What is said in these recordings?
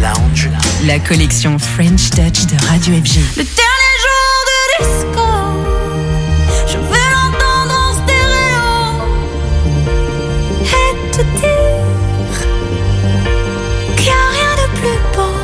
Lounge, la collection French Touch de Radio FG. Le dernier jour de disco, je veux l'entendre en stéréo et te dire qu'il n'y a rien de plus beau.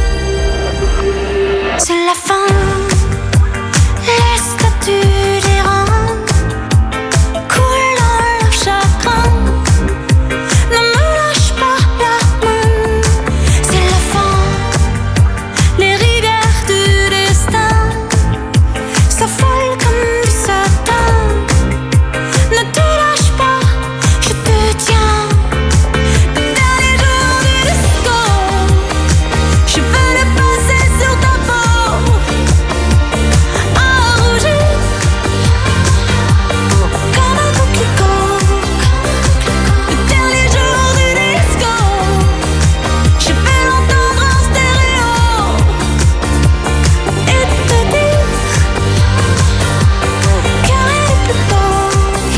C'est la fin, les statues des rangs coulent dans leur chagrin. Ne me lâche pas la main, c'est la fin. Les rivières du destin s'affolent comme du satin. Ne te lâche pas, je te tiens. Le dernier jour du disco, je veux le passer sur ta peau, à rougir comme un coquelicot. Le dernier jour du disco, je veux l'entendre en stéréo et te dire qu'il n'y a rien de plus beau.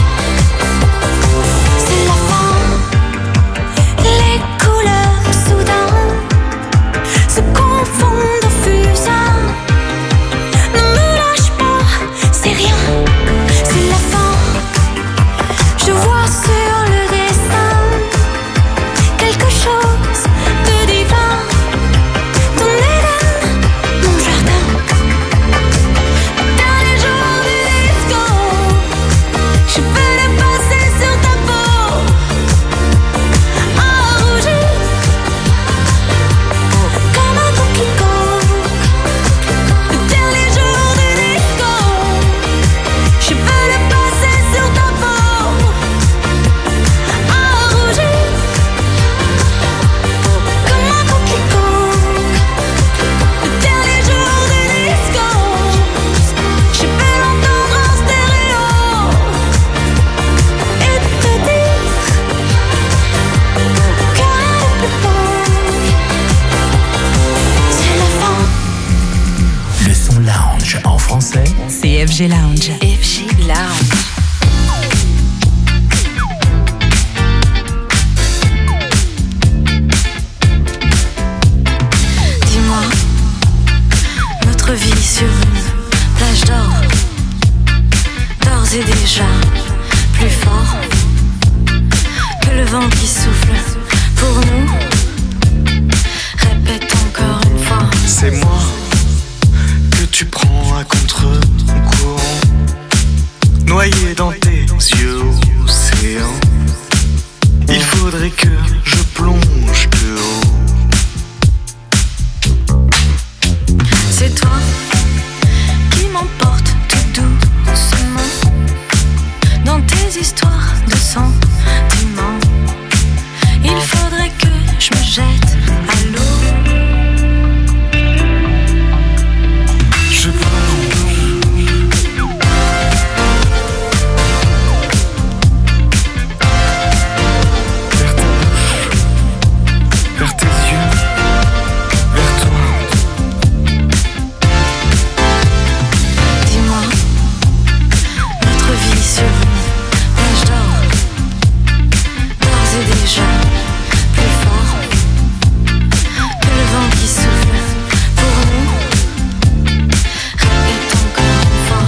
C'est la fin, les couleurs soudain se confondent au fusain. Ne me lâche pas, c'est rien, c'est la fin. Je vois sur le destin quelque chose de divin. Ton Éden, mon jardin. Dernier jour du disco, je veux le passer sur ta peau, à rougir comme un coquelicot. Le dernier jour du disco, je veux le passer sur ta peau, à rougir comme un coquelicot. Le dernier jour du disco, je veux l'entendre en stéréo et te dire qu'il n'y a rien de plus beau. C'est la fin. le son lounge en français. C'est FG Lounge. FG Lounge. Dis-moi, notre vie sur une plage d'or, d'ores et déjà plus fort que le vent qui souffle pour nous. Répète encore une fois. C'est moi que tu prends à contre-courant, noyé dans tes yeux océans. Il faudrait que je plonge de haut. C'est toi qui m'emporte tout doucement dans tes histoires de sentiments. Il faudrait que je me jette à l'eau. Je plonge vers ta bouche, vers tes yeux, vers toi. Dis-moi, notre vie sur une plage d'or, d'ores et déjà plus fort que le vent qui souffle pour nous. Répète encore une fois.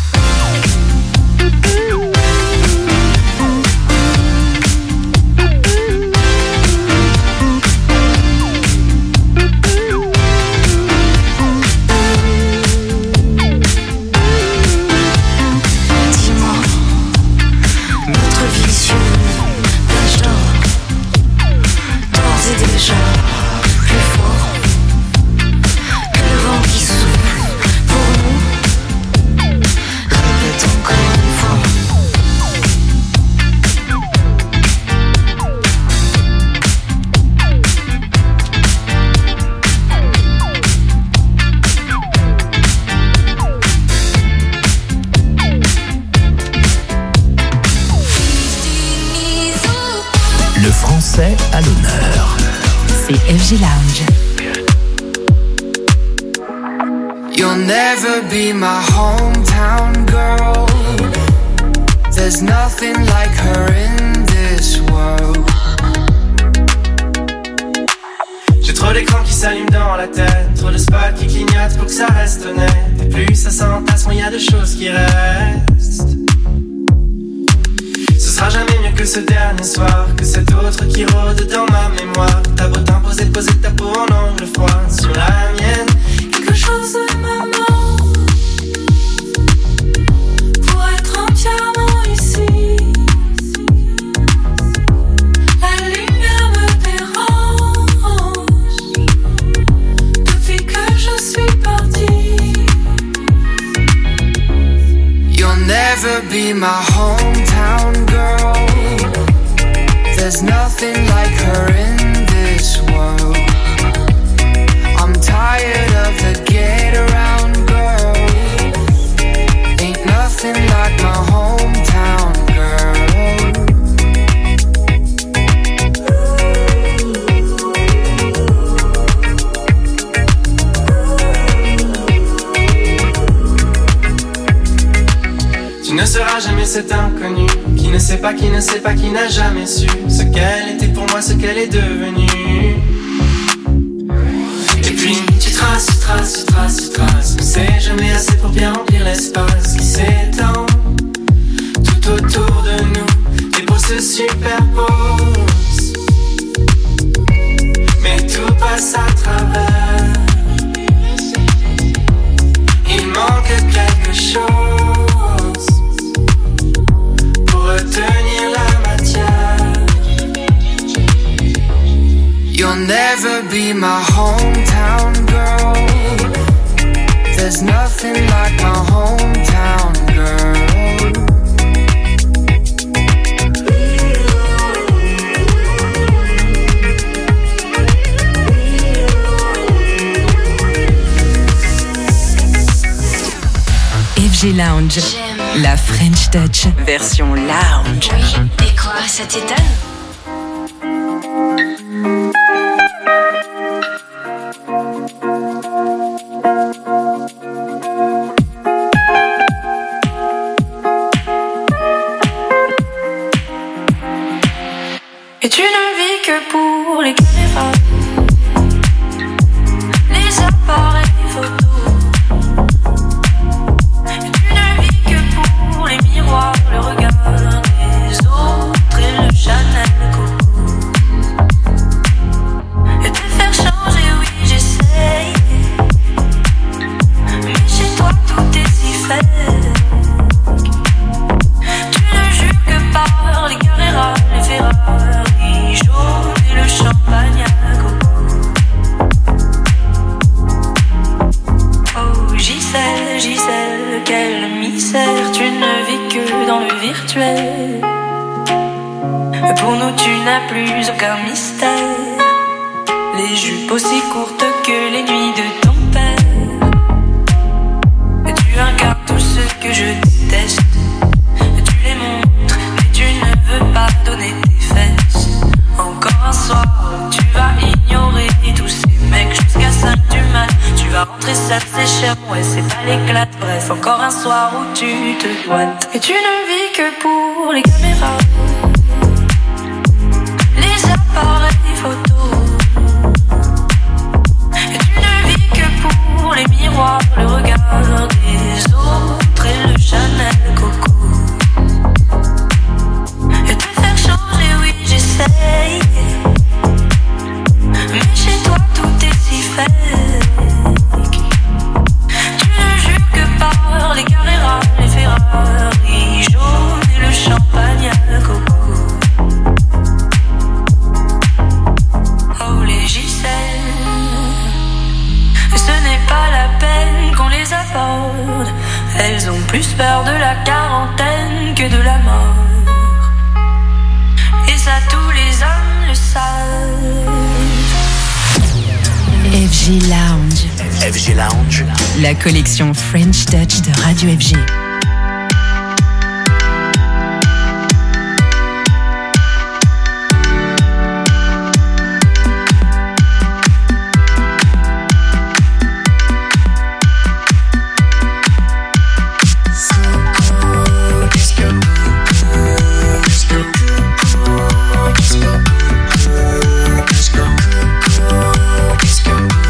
Dis-moi, notre vie sur une plage d'or, d'ores et déjà plus fort que le vent qui souffle pour nous. Répète encore une fois. Le français à l'honneur. C'est FG Lounge. You'll never be my hometown girl. There's nothing like her in this world. J'ai trop d'écrans qui s'allume dans la tête, trop de spots qui clignotent pour que ça reste honnête. Et plus ça s'entasse, moins y a de choses qui restent. Ce sera jamais mieux que ce dernier soir, que cet autre qui rôde dans ma mémoire. T'as beau t'imposer, poser ta peau en angle froid sur la mienne. Quelque chose me manque pour être entièrement ici. La lumière me dérange depuis que je suis partie. You'll never be my hometown girl. There's nothing like her in this world. I'm tired of the get around girl. Ain't nothing like my hometown girl. Tu ne seras jamais cet inconnu qui ne sait pas, qui ne sait pas, qui n'a jamais su ce qu'elle était pour moi, ce qu'elle est devenue. Et puis tu traces, tu traces, tu traces, tu traces. On sait jamais assez pour bien remplir l'espace qui s'étend tout autour de nous. Les peaux se superposent, mais tout passe à travers. Il manque quelque chose pour retenir la matière. You'll never be my hometown girl. There's nothing like my hometown girl. FG Lounge, la French Touch, version lounge. Oui, et quoi, ça t'étonne? Et tu ne vis que pour les caméras, les appareils photo. Et tu ne vis que pour les miroirs, le regard des autres et le Chanel Coco. Et te faire changer, oui j'essaye, mais chez toi tout est si fake. Tu ne jures que par les Carrera, les Ferrari jaune et le champagne à coco. Oh Gisèle, quelle misère. Tu ne vis que dans le virtuel. Pour nous tu n'as plus aucun mystère. Les jupes aussi courtes que les nuits de ton père. Et tu incarnes tout ce que je déteste. Tu les montres mais tu ne veux pas donner tes fesses. Encore un soir, tu vas ignorer tous ces mecs jusqu'à 5 du mat. Tu vas rentrer seul, c'est cher, ouais c'est pas l'éclate. Bref, encore un soir où tu te doites. Et tu ne vis que pour les caméras, les appareils photo. Et tu ne vis que pour les miroirs, le regard des autres et le Chanel Coco. Et te faire changer, oui j'essaye, mais chez toi tout est si fake. Tu ne jures que par les Carrera, les Ferrari jaunes et le champagne à coco. Oh les Gisèle, ce n'est pas la peine qu'on les aborde. Elles ont plus peur de la quarantaine que de la mort. Et ça tous les hommes le savent. FG Lounge, FG Lounge, la collection French Touch de Radio FG. Let's go.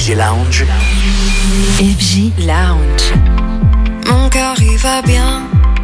FG Lounge. FG Lounge. Mon cœur il va bien.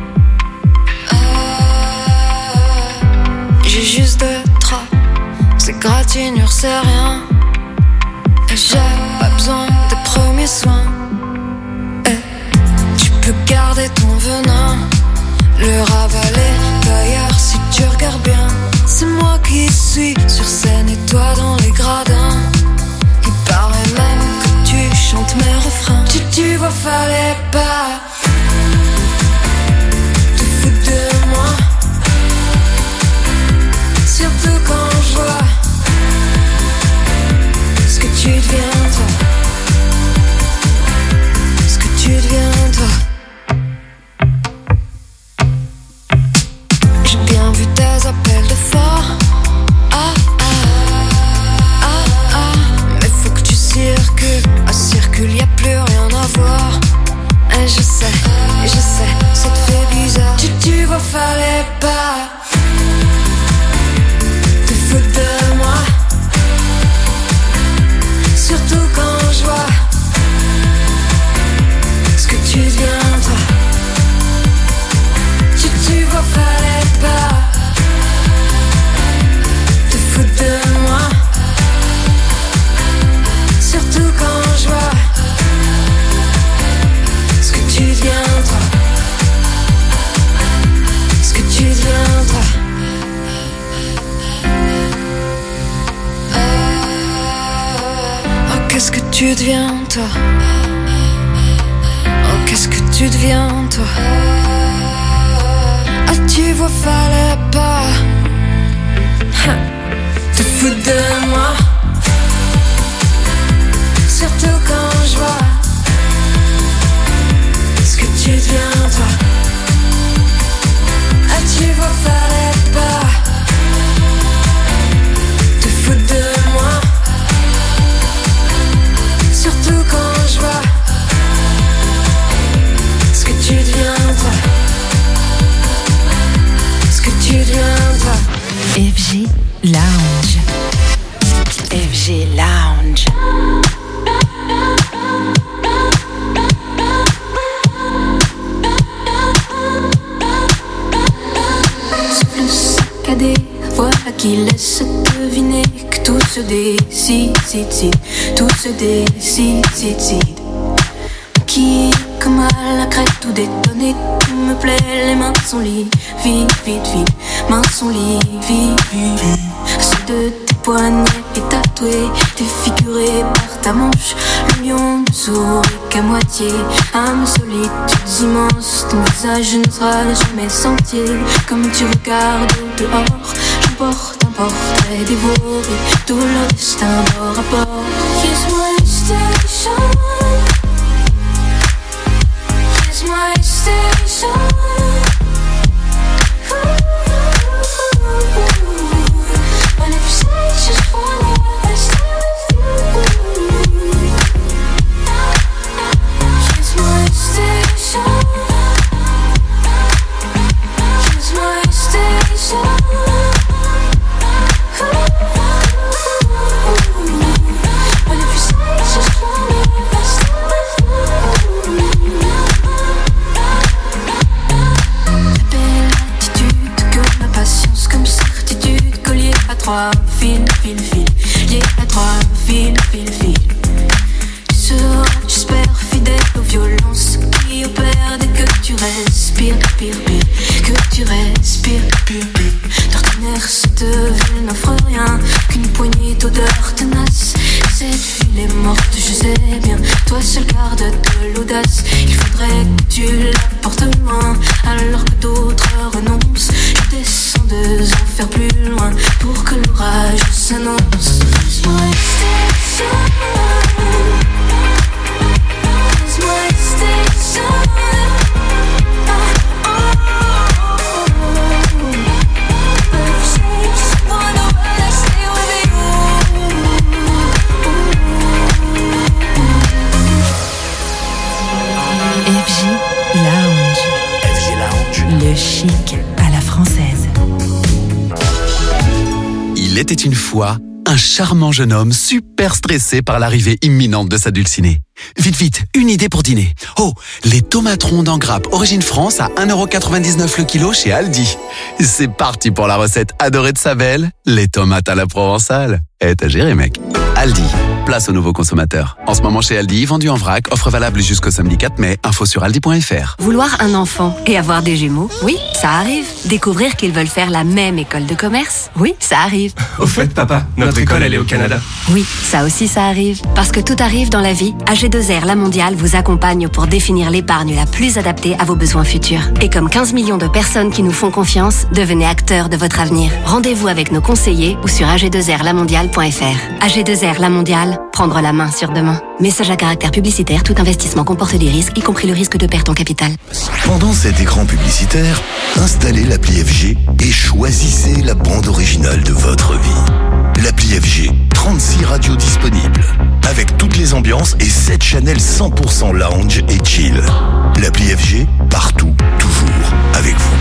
J'ai juste 2 draps. C'est gratinure, c'est rien. Et j'ai pas besoin des premiers soins. Et tu peux garder ton venin, le ravaler d'ailleurs si tu regardes bien. C'est moi qui suis sur scène et toi dans les gradins. Il paraît même que tu chantes mes refrains. Tu vois, fallait pas te foutre de moi. Surtout quand je vois ce que tu deviens toi. Ce que tu deviens toi. J'ai bien vu tes appels de fort. Mais faut que tu circules. À circule, y'a plus rien à voir. Et je sais, ça te fait bizarre. Tu vois, fallait pas te foutre de moi. Surtout quand je vois ce que tu deviens toi. Tu vois, fallait pas te foutre de moi. Surtout quand je vois ce que tu deviens toi. Ce que tu deviens toi. Oh, qu'est-ce que tu deviens toi. Oh, qu'est-ce que tu deviens toi. Ah, tu vois, fallait pas te foutre de moi. Surtout quand je vois ce que tu deviens toi. Ah, tu vois, fallait pas te foutre de moi. Surtout quand je vois ce que tu deviens toi. Ce que tu deviens toi. FG Lounge. FG Lounge. Souffle saccadé, voilà qui laisse deviner que tout se décide, tout se décide. Qui, comme à la crête, tout détonné, tout me plaît, les mains sont liées, vite, mains sont liées, vite. Ceux de tes poignets est tatoué, défiguré par ta manche. Le lion ne sourit qu'à moitié, âme solitudes immenses. Ton visage ne sera jamais sentier. Comme tu regardes au dehors, j'emporte un portrait dévoré, tout leur destin bord à bord. Here's my station. Here's my station. And if you say just wanna stay with you. Here's my station. Here's my station. And if you say just wanna stay with you. Belle attitude que ma patience comme certitude, collier à 3 fils, lié à 3 fils. Tu seras, j'espère, fidèle aux violences qui opèrent dès que tu respires, que tu respires. D'ordinaire, cette ville n'offre rien qu'une poignée d'odeurs tenaces. Cette ville est morte, je sais bien, toi seul garde de l'audace. Il faudrait que tu la portes loin, alors que d'autres renoncent. Je descends 2 enfers plus loin pour que l'orage s'annonce. Here's my station. Here's my station. But if you say you just wanna run, I stay with you. FG Lounge. FG Lounge. Le chic à la française. Il était une fois un charmant jeune homme super stressé par l'arrivée imminente de sa dulcinée. Vite, une idée pour dîner. Oh, les tomates rondes en grappe Origine France à 1,99€ le kilo chez Aldi. C'est parti pour la recette adorée de sa belle, les tomates à la provençale. T'as géré, mec. Aldi, place aux nouveaux consommateurs. En ce moment chez Aldi, vendu en vrac, offre valable jusqu'au samedi 4 mai. Info sur aldi.fr. Vouloir un enfant et avoir des jumeaux, oui, ça arrive. Découvrir qu'ils veulent faire la même école de commerce, oui, ça arrive. Au fait, papa, notre école, elle est au Canada. Oui, ça aussi, ça arrive. Parce que tout arrive dans la vie, AG2R La Mondiale vous accompagne pour définir l'épargne la plus adaptée à vos besoins futurs. Et comme 15 millions de personnes qui nous font confiance, devenez acteurs de votre avenir. Rendez-vous avec nos conseillers ou sur ag2rlamondiale.fr. AG2R La Mondiale, prendre la main sur demain. Message à caractère publicitaire, tout investissement comporte des risques, y compris le risque de perte en capital. Pendant cet écran publicitaire, installez l'appli FG et choisissez la bande originale de votre vie. L'appli FG, 36 radios disponibles, avec toutes les ambiances et 7 channels 100% lounge et chill. L'appli FG, partout, toujours, avec vous.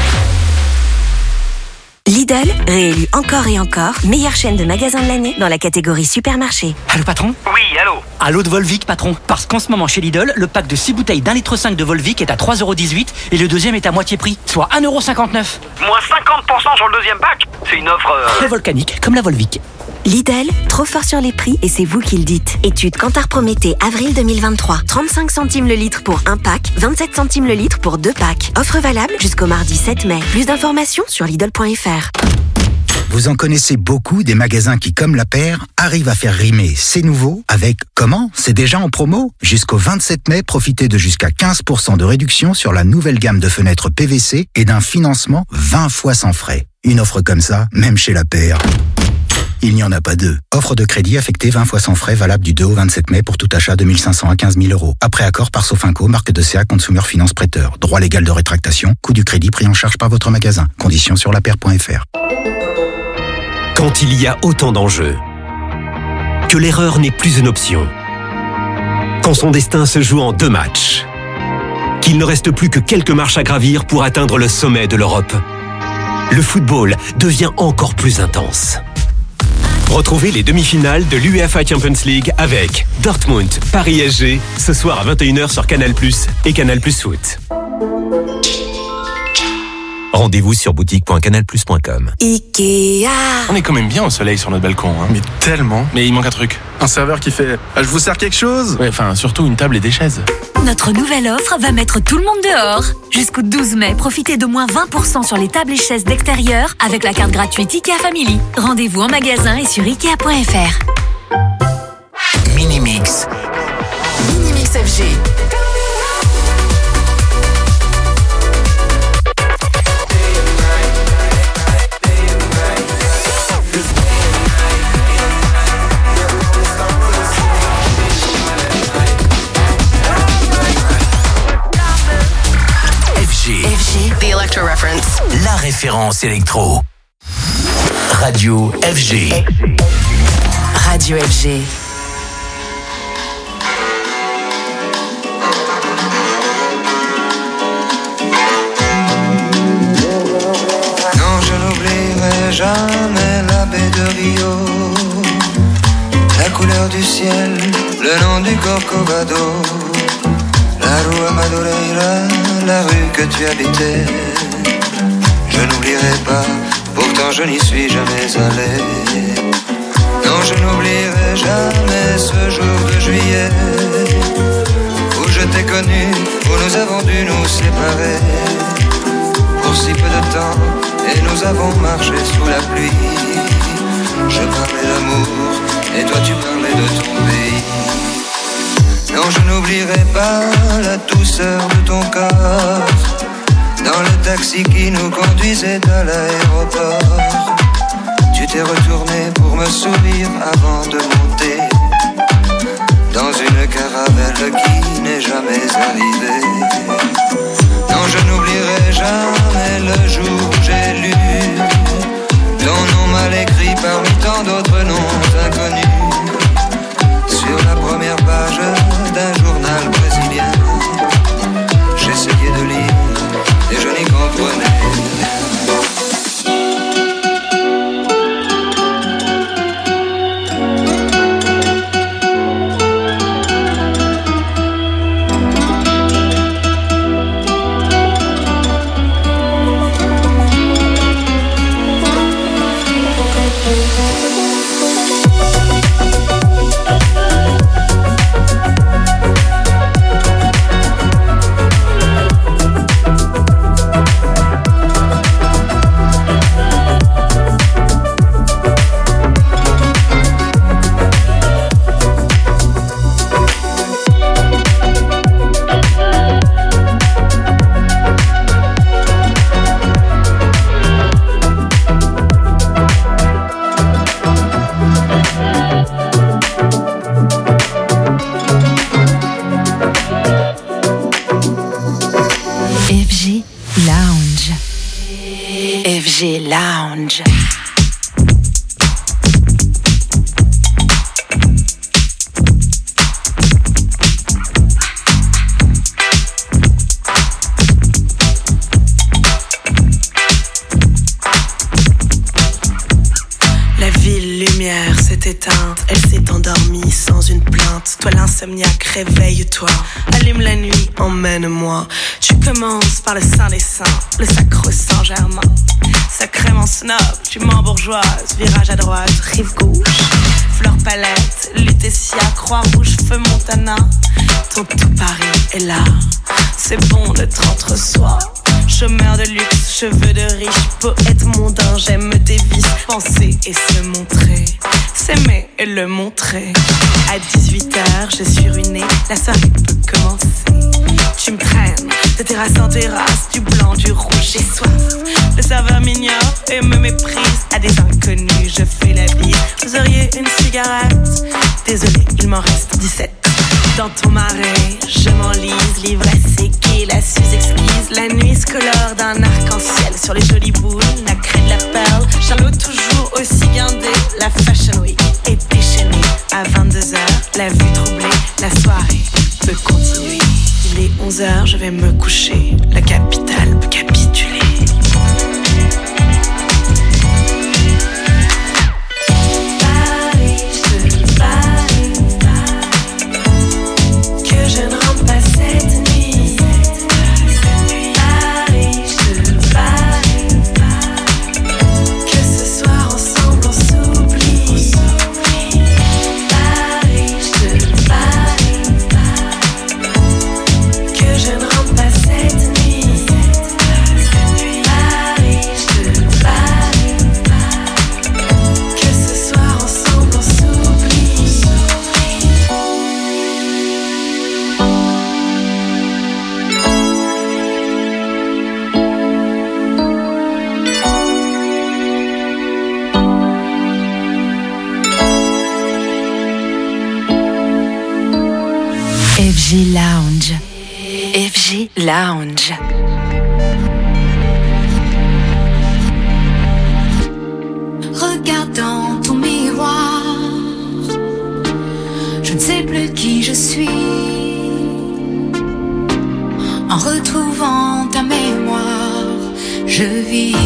Lidl, réélu encore et encore, meilleure chaîne de magasins de l'année dans la catégorie supermarché. Allô patron ? Oui, allô ? Allô de Volvic patron. Parce qu'en ce moment chez Lidl, le pack de 6 bouteilles d'1,5 litre de Volvic est à 3,18€ et le deuxième est à moitié prix, soit 1,59€. Moins 50% sur le deuxième pack ? C'est une offre... Très volcanique, comme la Volvic. Lidl, trop fort sur les prix et c'est vous qui le dites. Étude Kantar Prométhée, avril 2023. 35 centimes le litre pour un pack, 27 centimes le litre pour 2 packs. Offre valable jusqu'au mardi 7 mai. Plus d'informations sur Lidl.fr. Vous en connaissez beaucoup des magasins qui, comme La Paire, arrivent à faire rimer c'est nouveau avec comment ? C'est déjà en promo ? Jusqu'au 27 mai, profitez de jusqu'à 15% de réduction sur la nouvelle gamme de fenêtres PVC et d'un financement 20 fois sans frais. Une offre comme ça, même chez La Paire, il n'y en a pas deux. Offre de crédit affectée 20 fois sans frais, valable du 2 au 27 mai pour tout achat de 1 500 à 15 000 €. Après accord par Sofinco, marque de CA Consumer Finance Prêteur. Droit légal de rétractation, coût du crédit pris en charge par votre magasin. Conditions sur lapaire.fr. Quand il y a autant d'enjeux, que l'erreur n'est plus une option, quand son destin se joue en 2 matchs, qu'il ne reste plus que quelques marches à gravir pour atteindre le sommet de l'Europe, le football devient encore plus intense. Retrouvez les demi-finales de l'UEFA Champions League avec Dortmund, Paris SG, ce soir à 21h sur Canal+ et Canal+ Foot. Rendez-vous sur boutique.canalplus.com. Ikea. On est quand même bien au soleil sur notre balcon. Hein. Mais tellement. Mais il manque un truc. Un serveur qui fait « Je vous sers quelque chose ?» Ouais, enfin, surtout une table et des chaises. Notre nouvelle offre va mettre tout le monde dehors. Jusqu'au 12 mai, profitez de moins 20% sur les tables et chaises d'extérieur avec la carte gratuite IKEA Family. Rendez-vous en magasin et sur Ikea.fr. Minimix. Minimix FG. FG. The Electro Reference. La référence électro. Radio FG. Radio FG. Non, je n'oublierai jamais la baie de Rio, la couleur du ciel, le nom du Corcovado, la rue Madureira, la rue que tu habitais. Je n'oublierai pas, pourtant je n'y suis jamais allé. Non, je n'oublierai jamais ce jour de juillet où je t'ai connu, où nous avons dû nous séparer pour si peu de temps, et nous avons marché sous la pluie. Je parlais d'amour, et toi tu parlais de ton pays. Non, je n'oublierai pas la douceur de ton corps dans le taxi qui nous conduisait à l'aéroport. Tu t'es retourné pour me sourire avant de monter dans une caravelle qui n'est jamais arrivée. Non, je n'oublierai jamais le jour où j'ai lu ton nom mal écrit parmi tant d'autres noms inconnus sur la première page d'un journal brésilien. J'essayais de lire et je n'y comprenais rien. lumière s'est éteinte, elle s'est endormie sans une plainte. Toi l'insomniaque, réveille-toi, allume la nuit, emmène-moi. Tu commences par le Saint des Saints, le sacro-Saint Germain. Sacrément snob, tu m'embourgeoises, virage à droite, rive gauche. Fleur palette, Lutetia, Croix-Rouge, Feu Montana. Ton tout Paris est là, c'est bon d'être entre soi. Chômeur de luxe, cheveux de riche, poète mondain, j'aime tes vices. Penser et se montrer, s'aimer et le montrer. À 18h, je suis ruinée, la soirée peut commencer. Tu me traînes de terrasse en terrasse, du blanc, du rouge, j'ai soif. Le serveur m'ignore et me méprise. À des inconnus, je fais la bise. Vous auriez une cigarette? Désolé, il m'en reste 17. Dans ton marais, je m'enlise, l'ivresse équille, la suze exquise. La nuit se colore d'un arc-en-ciel sur les jolies boules, nacrée de la perle. Charlot toujours aussi guindé, la Fashion Week est déchaînée. À 22h, la vue troublée, la soirée peut continuer. Il est 11h, je vais me coucher, la capitale peut capituler. FG Lounge. FG Lounge. Regarde dans ton miroir, je ne sais plus qui je suis. En retrouvant ta mémoire, je vis.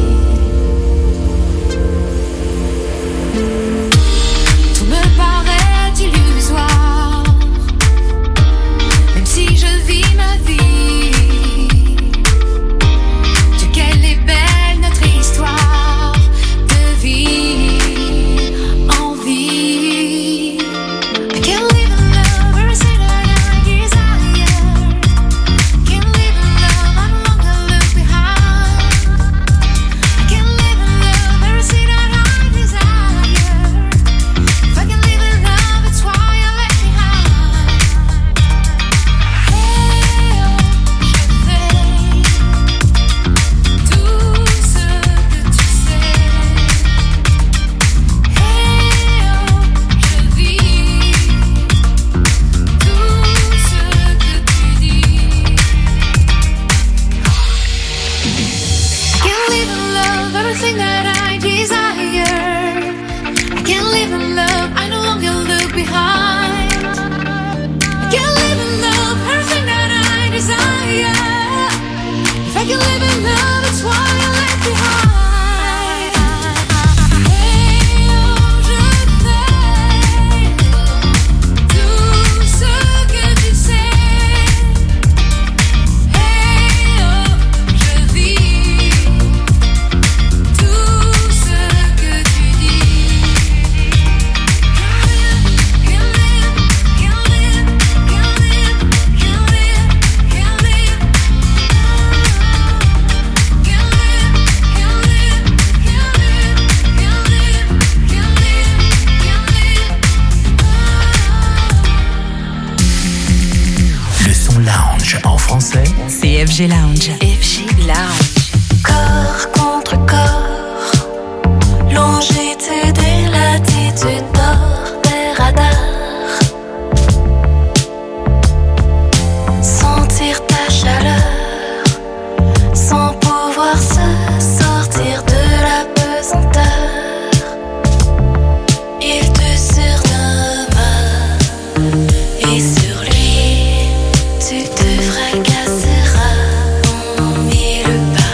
Tout me paraît illusoire, même si je vis ma vie. Dieu, quelle est belle notre histoire de vie en vie. I can't live in love where I say that I desire. Can't live in love, I no longer look behind. I can't live in love where I say that I desire. If I can live in love, it's why I left behind. Hey, oh, je fais tout ce que tu sais. Hey, oh, je vis tout ce que tu dis. I can't live in love, everything that I desire. I can't live in love, I no longer look behind. I can't live in love, everything that I desire. If I can live in love, it's why I left behind. Hey, oh, je fais tout ce que tu sais. Hey, oh, je vis tout ce que tu dis. Can't live, can't live, can't live, can't live, can't live, can't live, can't live, can't live, can't live. Le son lounge en français, C'est FG Lounge. FG Lounge. Corps contre corps, longitude et latitude, bord des radars. Sentir ta chaleur, sans pouvoir se sortir de la pesanteur. Il te surnomme et sur lui tu te fracasseras en mille pas.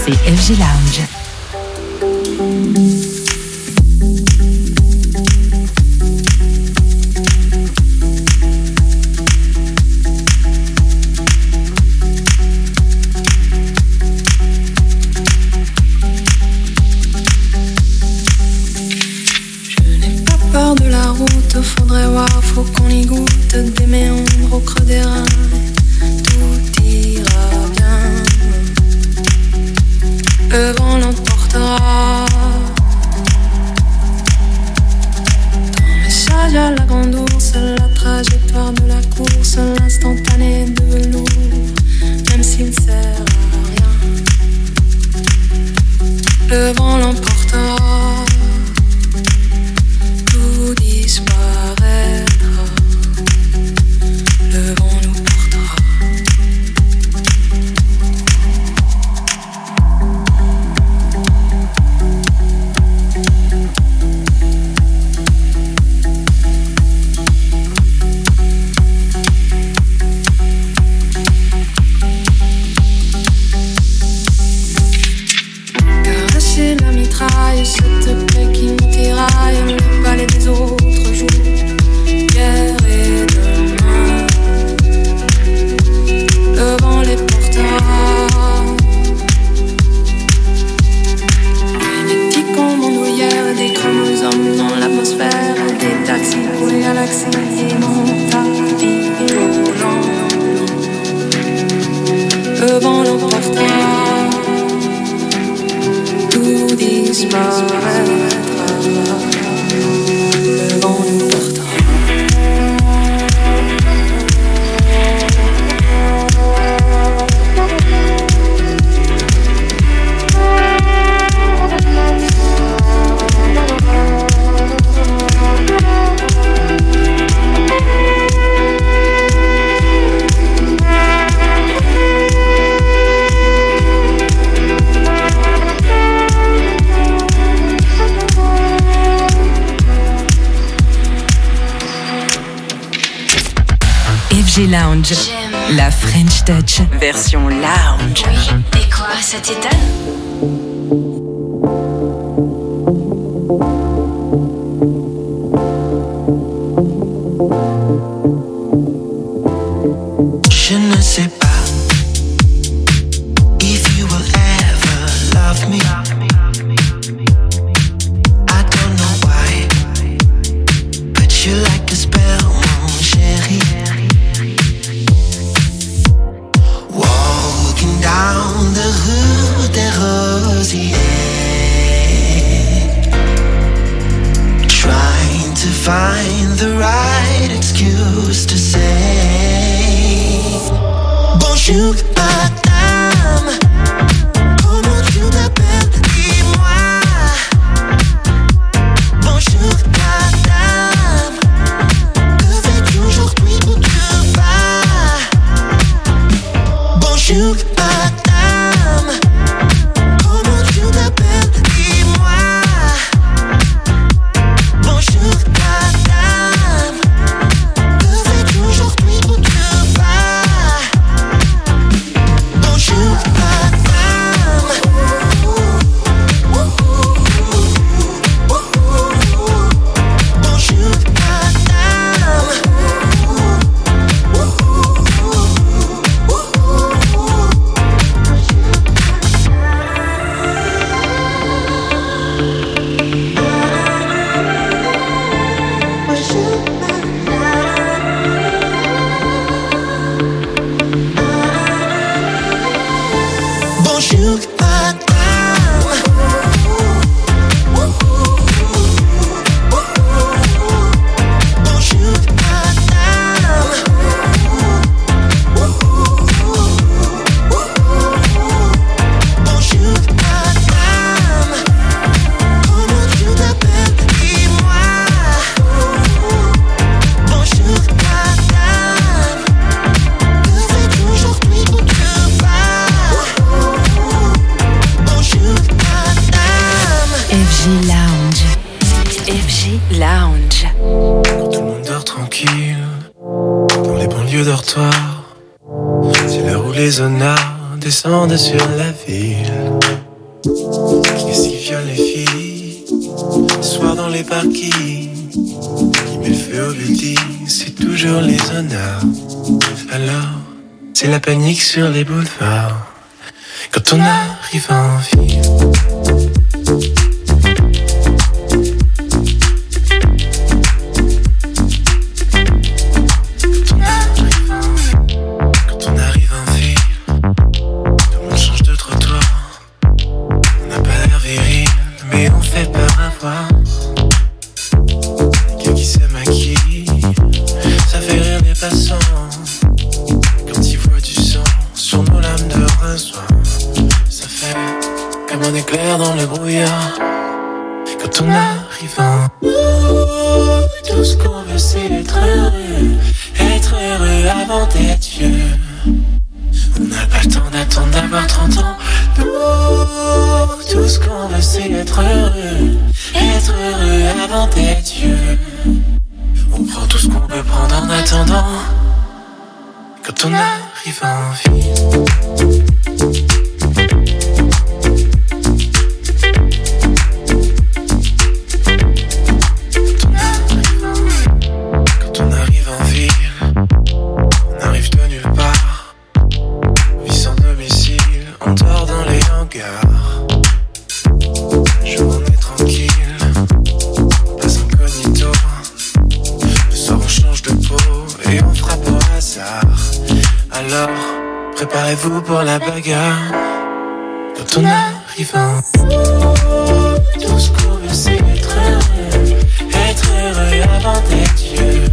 c'est FG Lounge. De la route, faudrait voir, faut qu'on y goûte des méandres au creux des reins. Tout ira bien, le vent l'emportera. Dans message à la grande ours, la trajectoire de la course, l'instantané de velours, même s'il ne sert à rien, le vent l'emportera. Tout disparaîtra, le vent nous portera. Caresser la mitraille, cette plaie qui nous tiraille, le balai des autres jours, hier et demain, le vent les portera. Des petits cons bandoulières, des chromosomes dans l'atmosphère, des taxis pour les galaxies, et mon tapis volant, le vent l'emportera. Tout disparaîtra, le vent nous portera. FG Lounge, la French Touch, version lounge. Oui, et quoi, ça t'étonne? Je ne sais pas if you will ever love me. I don't know why, but you like a spell, mon chéri. Walking down the rue des Rosiers, trying to find the right excuse to say bonjour madame, comment tu t'appelles, dis-moi. Bonjour madame, que fais-tu aujourd'hui, où tu vas? Bonjour madame, comment tu t'appelles, dis-moi. Bonjour madame, que fais-tu aujourd'hui, où tu vas? Bonjour madame. Bonjour madame. Bonjour madame. Bonjour madame. Bonjour madame, comment tu t'appelles, dis-moi. Bonjour madame, que fais-tu aujourd'hui, où tu vas? Bonjour madame. FG Lounge. FG Lounge. Quand tout le monde dort tranquille, dans les banlieues dortoirs, c'est l'heure où les honnards descendent sur la ville. Qui s'y viole les filles, soir dans les parkings. Qui met le feu au building, c'est toujours les honneurs. Alors, c'est la panique sur les boulevards. Quand on arrive en ville. Dans le brouillard, quand on arrive en tout ce qu'on veut c'est être heureux avant d'être vieux. On n'a pas le temps d'attendre d'avoir 30 ans. Tout ce qu'on veut c'est être heureux avant d'être vieux. On prend tout ce qu'on peut prendre en attendant, quand on arrive en ville. Préparez-vous pour la bagarre. Quand on arrive en tout ce qu'on veut c'est être heureux avant d'être vieux.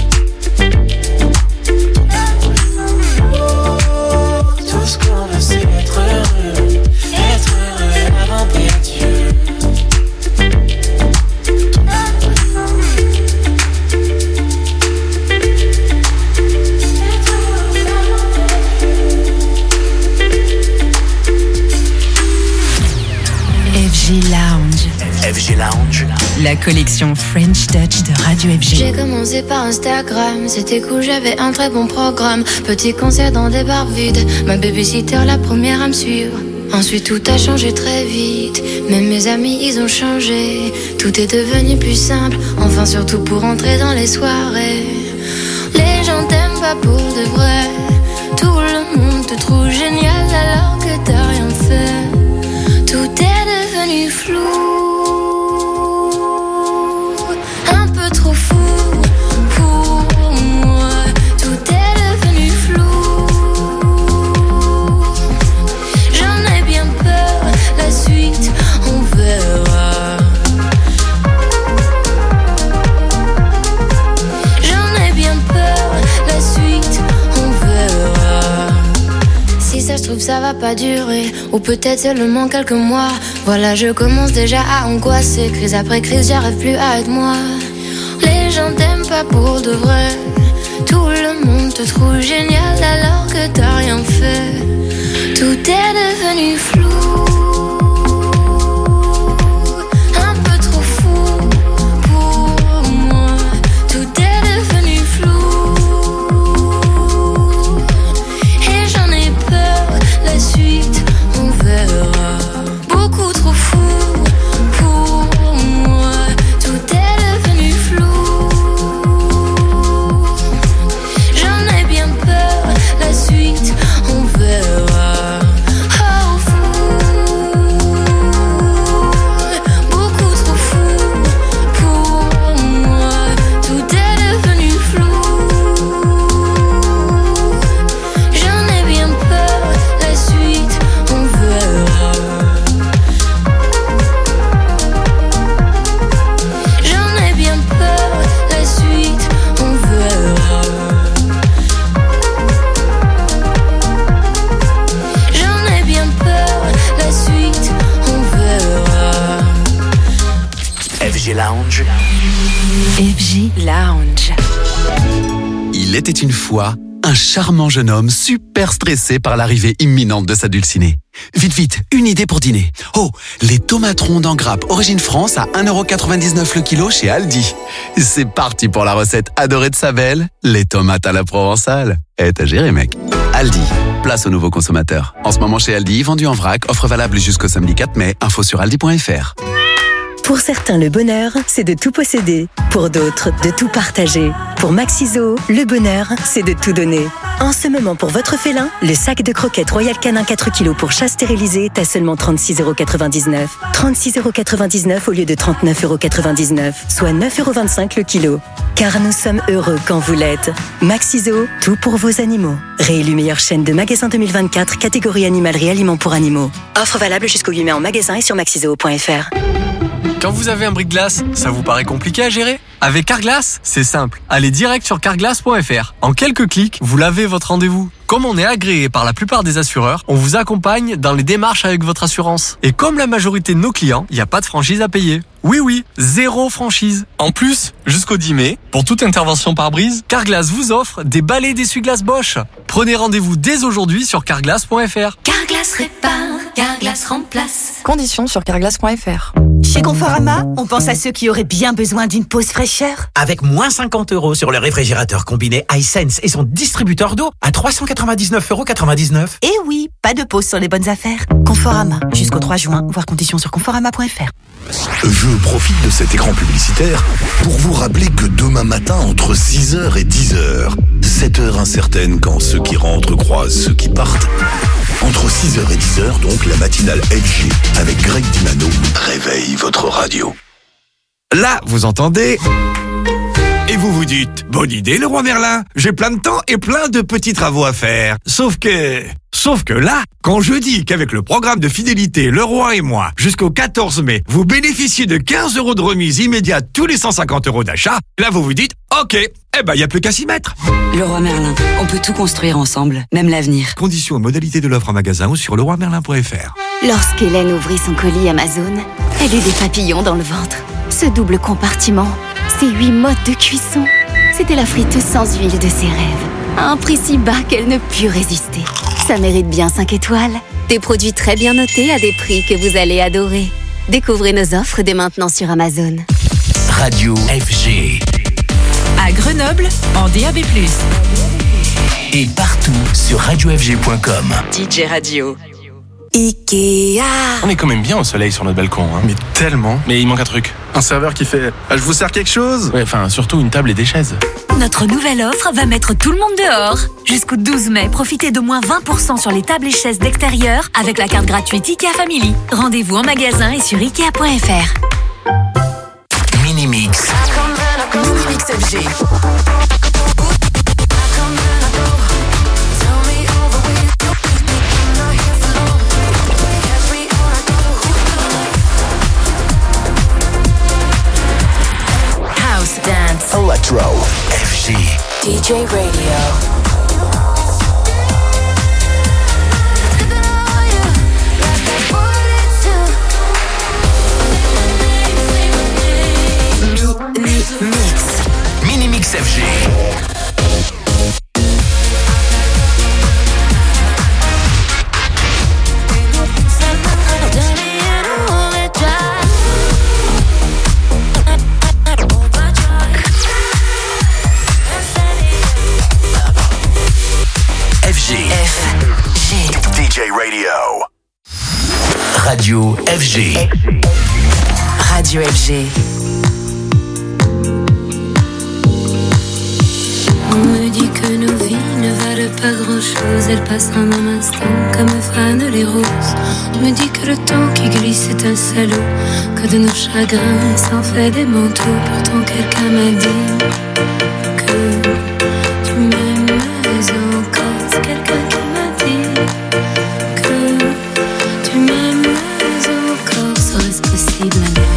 Tout ce qu'on veut c'est être heureux avant d'être vieux. FG Lounge, la collection French Touch de Radio FG. J'ai commencé par Instagram, c'était cool, j'avais un très bon programme. Petit concert dans des bars vides, ma babysitter la première à me suivre. Ensuite tout a changé très vite, même mes amis ils ont changé. Tout est devenu plus simple, enfin surtout pour entrer dans les soirées. Les gens t'aiment pas pour de vrai, tout le monde te trouve génial alors que t'as rien fait. Tout est devenu flou, un peu trop fou pour moi. Tout est devenu flou, j'en ai bien peur, la suite on verra. J'en ai bien peur, la suite on verra. Si ça se trouve ça va pas durer, ou peut-être seulement quelques mois. Voilà je commence déjà à angoisser, crise après crise j'arrive plus à être moi. Les gens t'aiment pas pour de vrai, tout le monde te trouve génial alors que t'as rien fait. Tout est devenu flou, un peu trop fou pour moi. Tout est devenu flou et j'en ai peur, la suite on verra. Beaucoup trop fou pour moi, tout est devenu flou. J'en ai bien peur, la suite on verra. Oh fou, beaucoup trop fou pour moi, tout est devenu flou. J'en ai bien peur, la suite on verra. J'en ai bien peur, la suite on verra. J'en ai bien peur, la suite on verra. FG Lounge. FG Lounge. Il était une fois un charmant jeune homme super stressé par l'arrivée imminente de sa dulcinée. Vite, vite, une idée pour dîner. Oh, les tomates rondes en grappe Origine France à 1,99€ le kilo chez Aldi. C'est parti pour la recette adorée de sa belle, les tomates à la provençale. Eh, t'as géré, mec. Aldi. Place aux nouveaux consommateurs. En ce moment chez Aldi, vendu en vrac, offre valable jusqu'au samedi 4 mai. Info sur aldi.fr. Pour certains, le bonheur, c'est de tout posséder. Pour d'autres, de tout partager. Pour Maxiso, le bonheur, c'est de tout donner. En ce moment, pour votre félin, le sac de croquettes Royal Canin 4 kg pour chat stérilisé est à seulement 36,99 €. 36,99 € au lieu de 39,99 €, soit 9,25 € le kilo. Car nous sommes heureux quand vous l'êtes. Maxiso, tout pour vos animaux. Réélu meilleure chaîne de magasins 2024, catégorie animalerie aliments pour animaux. Offre valable jusqu'au 8 mai en magasin et sur maxiso.fr. Quand vous avez un brise-glace, ça vous paraît compliqué à gérer? Avec Carglass, c'est simple. Allez direct sur carglass.fr. En quelques clics, vous lavez votre rendez-vous. Comme on est agréé par la plupart des assureurs, on vous accompagne dans les démarches avec votre assurance. Et comme la majorité de nos clients, il n'y a pas de franchise à payer. Oui, 0 franchise. En plus, jusqu'au 10 mai, pour toute intervention par brise, Carglass vous offre des balais d'essuie-glace Bosch. Prenez rendez-vous dès aujourd'hui sur carglass.fr. Carglass répare, Carglass remplace. Conditions sur carglass.fr. Chez Conforama, on pense à ceux qui auraient bien besoin d'une pause fraîcheur. Avec moins 50 € sur le réfrigérateur combiné iSense et son distributeur d'eau à 399,99 €. Et oui, pas de pause sur les bonnes affaires. Conforama, jusqu'au 3 juin, voir conditions sur conforama.fr. Je profite de cet écran publicitaire pour vous rappeler que demain matin, entre 6h et 10h, cette heure incertaine quand ceux qui rentrent croisent ceux qui partent, entre 6h et 10h, donc la matinale FG avec Greg Dimano réveille votre radio. Là, vous entendez? Et vous vous dites, bonne idée le roi Merlin, j'ai plein de temps et plein de petits travaux à faire. Sauf que là, quand je dis qu'avec le programme de fidélité Le Roi et moi, jusqu'au 14 mai, vous bénéficiez de 15 € de remise immédiate tous les 150 € d'achat, là vous vous dites, ok, y a plus qu'à s'y mettre. Le Roi Merlin, on peut tout construire ensemble, même l'avenir. Conditions et modalités de l'offre en magasin ou sur leroimerlin.fr. Lorsqu'Hélène ouvrit son colis Amazon, elle eut des papillons dans le ventre. Ce double compartiment, ces 8 modes de cuisson, c'était la friteuse sans huile de ses rêves. À un prix si bas qu'elle ne put résister. Ça mérite bien 5 étoiles. Des produits très bien notés à des prix que vous allez adorer. Découvrez nos offres dès maintenant sur Amazon. Radio FG. À Grenoble, en DAB+. Et partout sur radiofg.com. DJ Radio. Ikea. On est quand même bien au soleil sur notre balcon. Hein. Mais tellement. Mais il manque un truc. Un serveur qui fait « Je vous sers quelque chose ?» Ouais, enfin, surtout une table et des chaises. Notre nouvelle offre va mettre tout le monde dehors. Jusqu'au 12 mai, profitez de moins 20% sur les tables et chaises d'extérieur avec la carte gratuite IKEA Family. Rendez-vous en magasin et sur Ikea.fr. Minimix. Minimix FG. Dance. Electro. FG. DJ Radio. Minimix FG. DJ Radio. Radio FG. Radio FG. On me dit que nos vies ne valent pas grand-chose. Elles passent en un instant comme fanent les roses. On me dit que le temps qui glisse est un salaud, que de nos chagrins il s'en fait des manteaux. Pourtant quelqu'un m'a dit que tu m'aimes encore. C'est quelqu'un qui m'a dit que tu m'aimes encore. Serait-ce possible alors?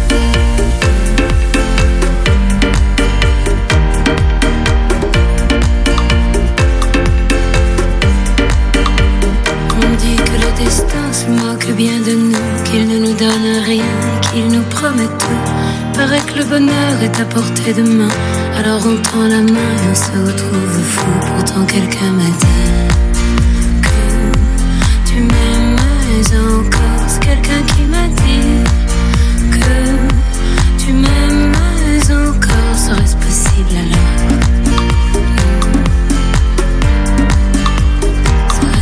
Se moque bien de nous, qu'il ne nous donne rien et qu'il nous promet tout. Paraît que le bonheur est à portée de main, alors on tend la main et on se retrouve fou. Pourtant quelqu'un m'a dit que tu m'aimes encore. C'est quelqu'un qui m'a dit que tu m'aimes encore. Serait-ce possible alors?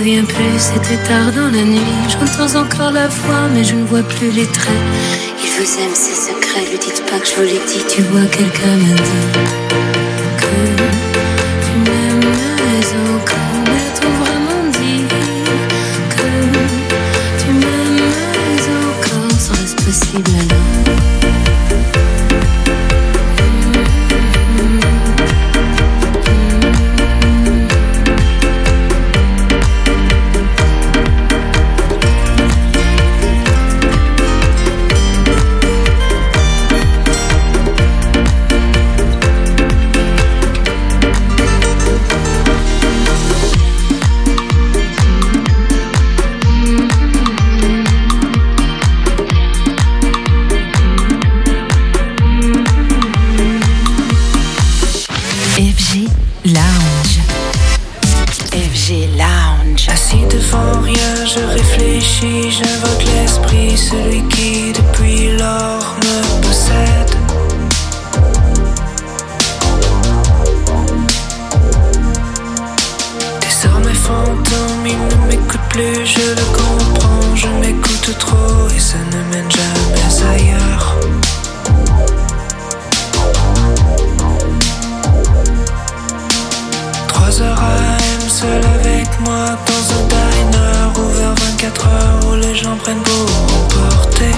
souviens plus, c'était tard dans la nuit. J'entends encore la voix, mais je ne vois plus les traits. Il vous aime, ses secrets, lui dites pas que je vous l'ai dit. Tu vois, quelqu'un m'a dit que tu m'aimes encore. Mais a-t-on vraiment dit que tu m'aimes encore? Serait-ce possible alors? Assis devant rien, je réfléchis, j'invoque l'esprit, celui qui depuis lors me possède. Désormais fantôme, il ne m'écoute plus, je le comprends, je m'écoute trop et ça ne mène jamais ailleurs. Seul avec moi dans un diner ouvert 24 heures où les gens prennent pour emporter.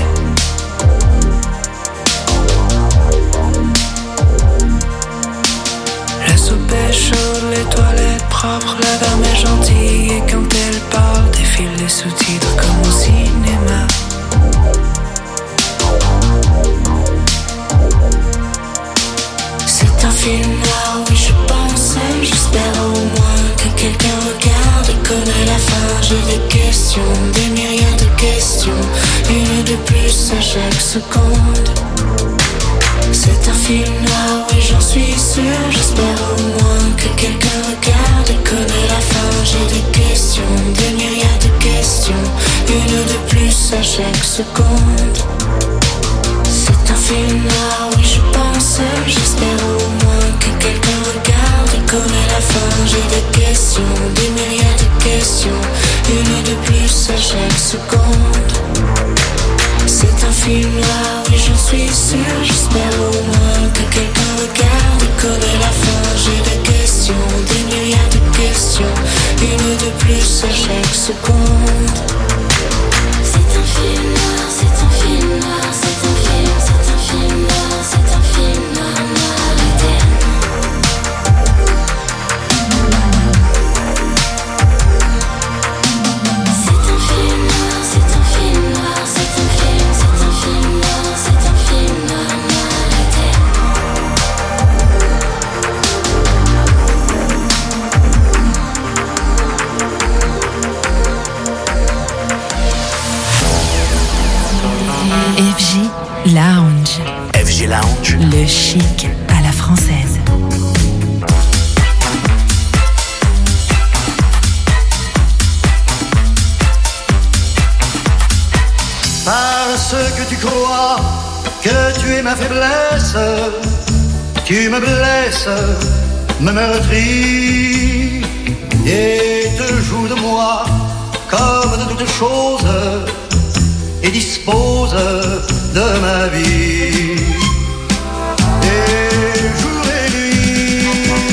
La soupe est chaude, les toilettes propres, la dame est gentille et quand elle parle défilent les sous-titres comme au cinéma. C'est un film noir, oui je pense, j'espère au moins que quelqu'un regarde et connaît la fin. J'ai des questions, des myriades de questions, une de plus à chaque seconde. C'est un film noir, oui j'en suis sûr, j'espère au moins que quelqu'un regarde et connaît la fin. J'ai des questions, des myriades de questions, une de plus à chaque seconde. C'est un film noir, oui je pense, j'espère au moins que quelqu'un regarde et connaît la fin. J'ai des questions, des myriades de questions, une de plus à chaque seconde. C'est un film noir, oui j'en suis sûr, j'espère au moins que quelqu'un regarde et connaît la fin. J'ai des questions, des myriades de questions, une de plus à chaque seconde. C'est un film noir, c'est un film noir, c'est un film, c'est un film noir, c'est un film noir, noir éternel. C'est un film noir, c'est un film noir, c'est un film, c'est un film noir, c'est un film noir, noir FG Lounge. FG Lounge. Le chic à la française. Parce que tu crois que tu es ma faiblesse, tu me blesses, me meurtris et te joues de moi comme de toutes choses et dispose de ma vie. Et jour et nuit.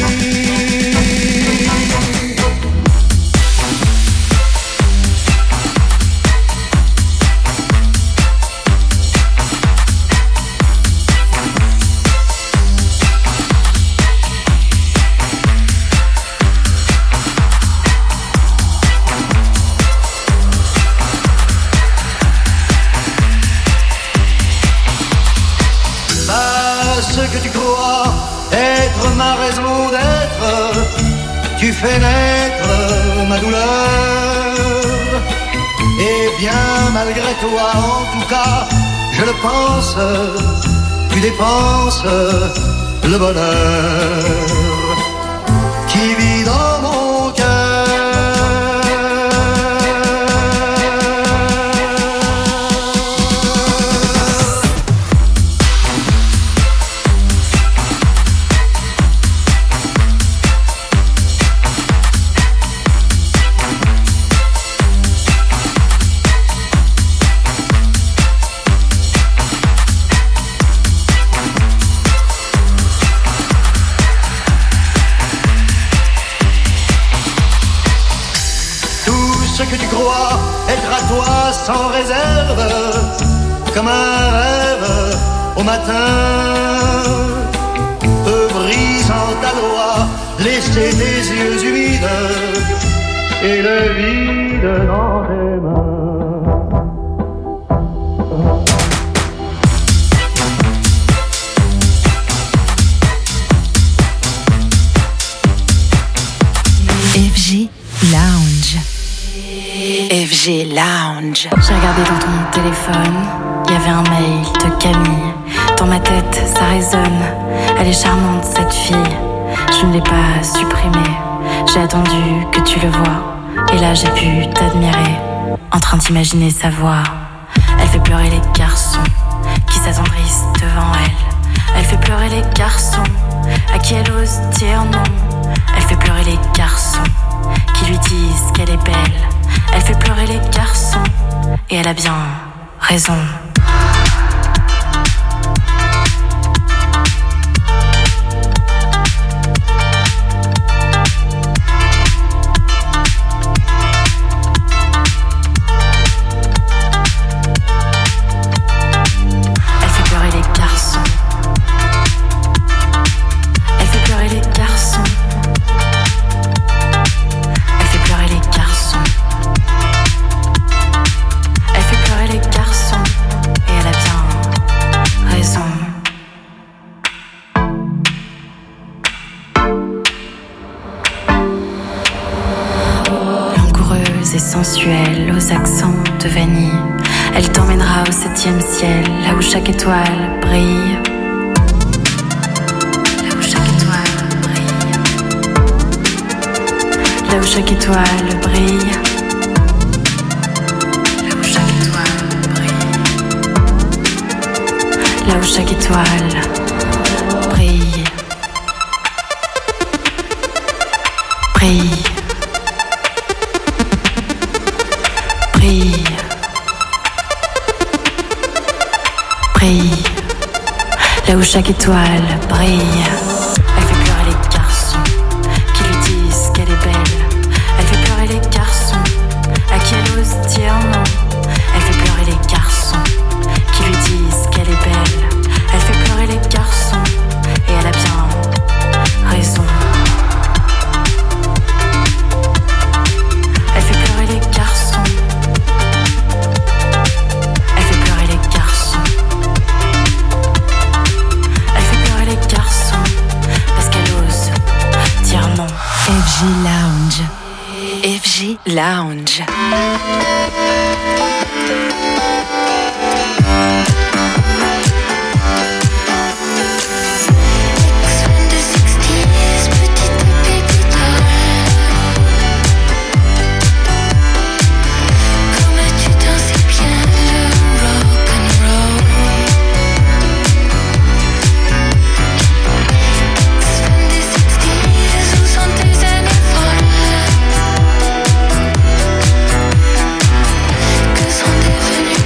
Que tu crois être ma raison d'être, tu fais naître ma douleur. Et bien malgré toi, en tout cas, je le pense, tu dépenses le bonheur qui vit dans mon cœur. sans réserve, comme un rêve au matin. Peu brisant ta loi, laisser tes yeux humides et le vide dans tes mains. FG Lounge. FG Lounge. J'ai regardé dans ton téléphone, il y avait un mail de Camille. Dans ma tête, ça résonne. Elle est charmante cette fille. Je ne l'ai pas supprimée. J'ai attendu que tu le vois. Et là j'ai pu t'admirer, en train d'imaginer sa voix. Elle fait pleurer les garçons qui s'attendrissent devant elle. Elle fait pleurer les garçons à qui elle ose dire non. Elle fait pleurer les garçons qui lui disent qu'elle est belle. Elle fait pleurer les garçons et elle a bien raison. Sensuelle, aux accents de vanille, elle t'emmènera au 7e ciel, là où chaque étoile brille. Là où chaque étoile brille. Là où chaque étoile brille. Là où chaque étoile brille. Là où chaque étoile brille. Brille. Brille, brille, là où chaque étoile brille. Elle fait pleurer les garçons qui lui disent qu'elle est belle. Elle fait pleurer les garçons à qui elle ose dire non. Elle fait pleurer les garçons qui lui disent qu'elle est belle. Elle fait pleurer les garçons et elle a bien raison. Elle fait pleurer les garçons. FG Lounge. FG Lounge. Que sont devenus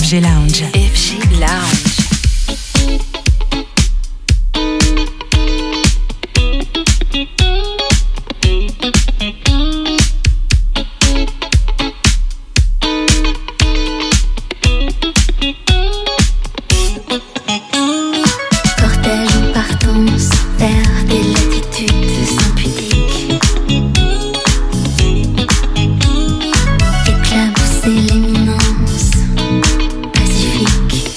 FG Lounge. FG Lounge. Cortège en partance vers des latitudes sans pudiques. Éclabousser l'éminence pacifique.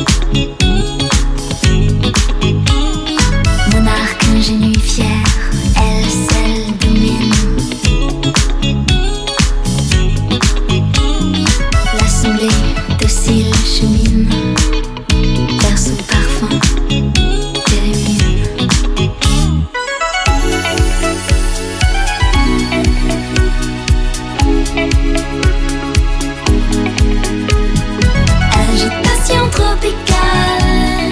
Monarque ingénu fier, elle seule domine. L'assemblée docile chemine vers son parfum pérémine. Agitation tropicale,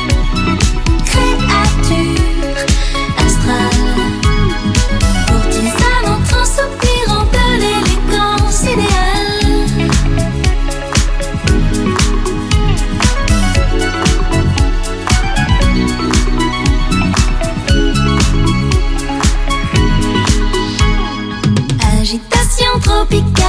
créature astrale, courtisane en transe soupirant de l'élégance idéale. Agitation tropicale.